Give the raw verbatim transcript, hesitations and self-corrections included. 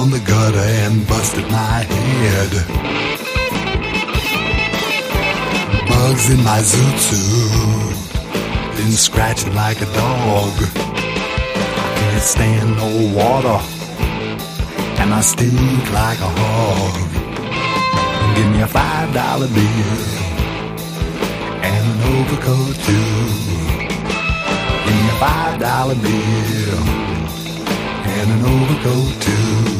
on the gutter and busted my head. Bugs in my zoot suit, been scratching like a dog. I can't stand no water, and I stink like a hog. Give me a five dollar bill and an overcoat too. Give me a five dollar bill and an overcoat too.